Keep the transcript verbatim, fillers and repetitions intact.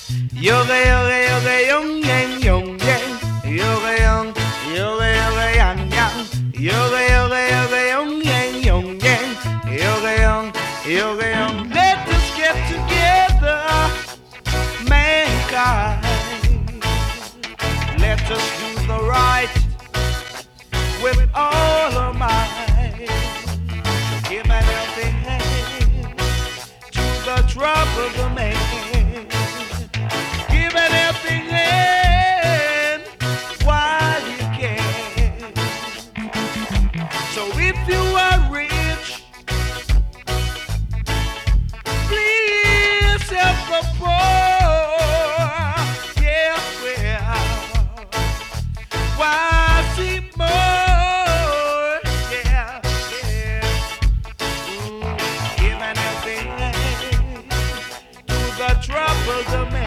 Yoga yoga yoga young yang young yang. Yoga young, yoga yoga yang yang. Yoga yoga yoga young yang young yang. Yoga young, yoga young. Let us get together, mankind. Let us do the right with all of might. Give an helping hand to the troubled man. Give an helping hand while you can. So if you are rich, please help the poor. Yeah, well, why see more? Yeah, yeah. Ooh, give an helping hand to the troubled man.